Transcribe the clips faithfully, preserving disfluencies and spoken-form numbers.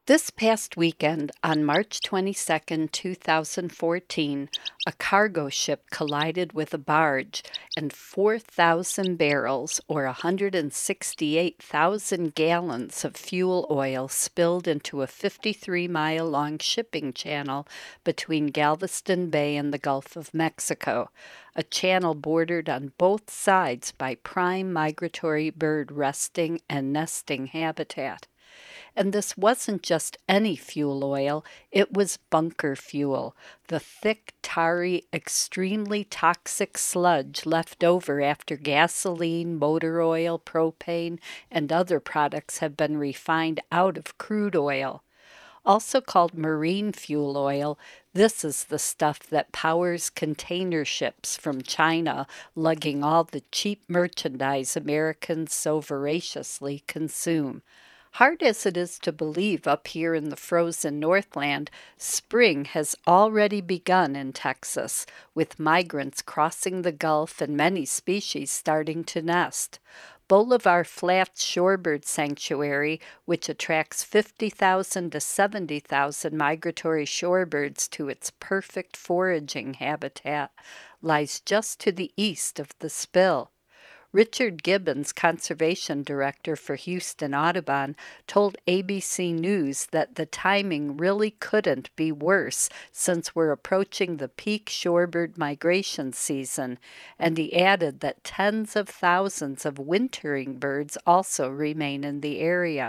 This past weekend, on March twenty-second, two thousand fourteen, a cargo ship collided with a barge, and four thousand barrels, or one hundred sixty-eight thousand gallons of fuel oil spilled into a fifty-three mile long shipping channel between Galveston Bay and the Gulf of Mexico, a channel bordered on both sides by prime migratory bird resting and nesting habitat. And this wasn't just any fuel oil, it was bunker fuel, the thick, tarry, extremely toxic sludge left over after gasoline, motor oil, propane, and other products have been refined out of crude oil. Also called marine fuel oil, this is the stuff that powers container ships from China lugging all the cheap merchandise Americans so voraciously consume. Hard as it is to believe up here in the frozen Northland, spring has already begun in Texas, with migrants crossing the Gulf and many species starting to nest. Bolivar Flats Shorebird Sanctuary, which attracts fifty thousand to seventy thousand migratory shorebirds to its perfect foraging habitat, lies just to the east of the spill. Richard Gibbons, conservation director for Houston Audubon, told A B C News that the timing really couldn't be worse since we're approaching the peak shorebird migration season, and he added that tens of thousands of wintering birds also remain in the area.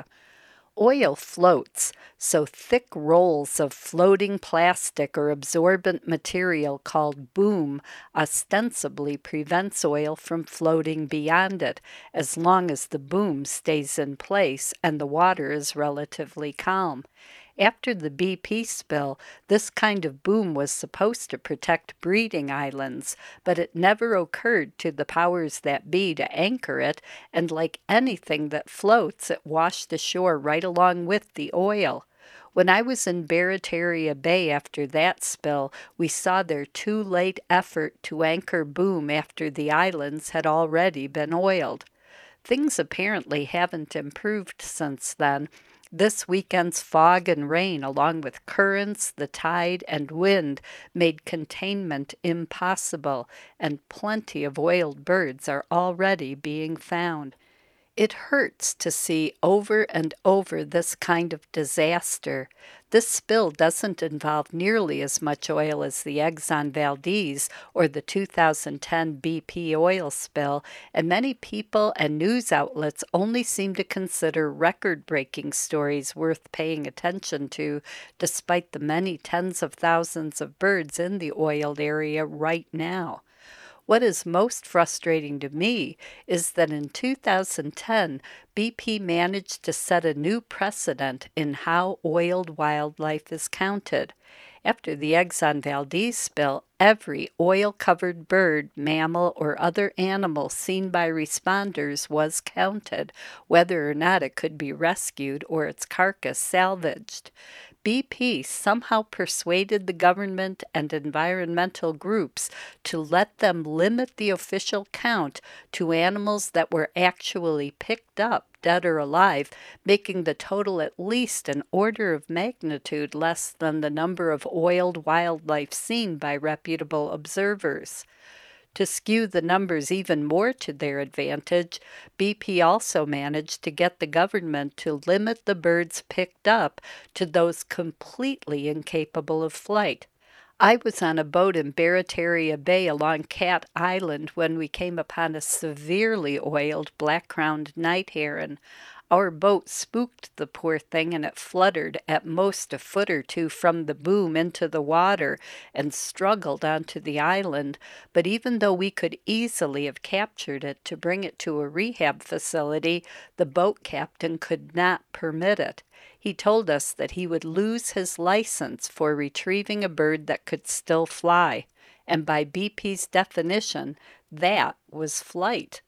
Oil floats, so thick rolls of floating plastic or absorbent material called boom ostensibly prevents oil from floating beyond it, as long as the boom stays in place and the water is relatively calm. After the B P spill, this kind of boom was supposed to protect breeding islands, but it never occurred to the powers that be to anchor it, and like anything that floats, it washed ashore right along with the oil. When I was in Barataria Bay after that spill, we saw their too late effort to anchor boom after the islands had already been oiled. Things apparently haven't improved since then. This weekend's fog and rain, along with currents, the tide, and wind, made containment impossible, and plenty of oiled birds are already being found. It hurts to see over and over this kind of disaster. This spill doesn't involve nearly as much oil as the Exxon Valdez or the two thousand ten B P oil spill, and many people and news outlets only seem to consider record-breaking stories worth paying attention to, despite the many tens of thousands of birds in the oiled area right now. What is most frustrating to me is that in two thousand ten, B P managed to set a new precedent in how oiled wildlife is counted. After the Exxon Valdez spill, every oil-covered bird, mammal, or other animal seen by responders was counted, whether or not it could be rescued or its carcass salvaged. B P somehow persuaded the government and environmental groups to let them limit the official count to animals that were actually picked up, dead or alive, making the total at least an order of magnitude less than the number of oiled wildlife seen by reputable observers. To skew the numbers even more to their advantage, B P also managed to get the government to limit the birds picked up to those completely incapable of flight. I was on a boat in Barataria Bay along Cat Island when we came upon a severely oiled black-crowned night heron. Our boat spooked the poor thing, and it fluttered at most a foot or two from the boom into the water and struggled onto the island, but even though we could easily have captured it to bring it to a rehab facility, the boat captain could not permit it. He told us that he would lose his license for retrieving a bird that could still fly, and by B P's definition, that was flight.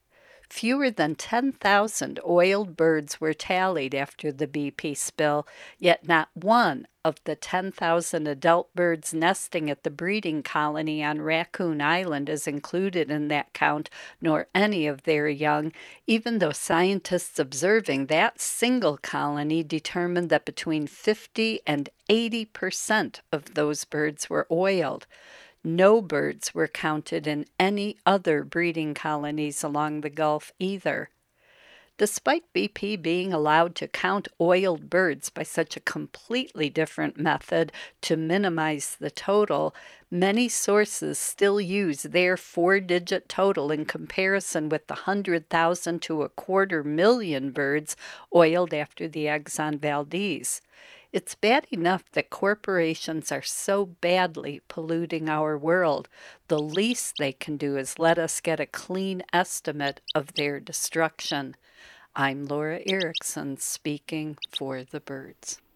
Fewer than ten thousand oiled birds were tallied after the B P spill, yet not one of the ten thousand adult birds nesting at the breeding colony on Raccoon Island is included in that count, nor any of their young, even though scientists observing that single colony determined that between fifty and eighty percent of those birds were oiled. No birds were counted in any other breeding colonies along the Gulf either. Despite B P being allowed to count oiled birds by such a completely different method to minimize the total, many sources still use their four-digit total in comparison with the one hundred thousand to a quarter million birds oiled after the Exxon Valdez. It's bad enough that corporations are so badly polluting our world. The least they can do is let us get a clean estimate of their destruction. I'm Laura Erickson, speaking for the birds.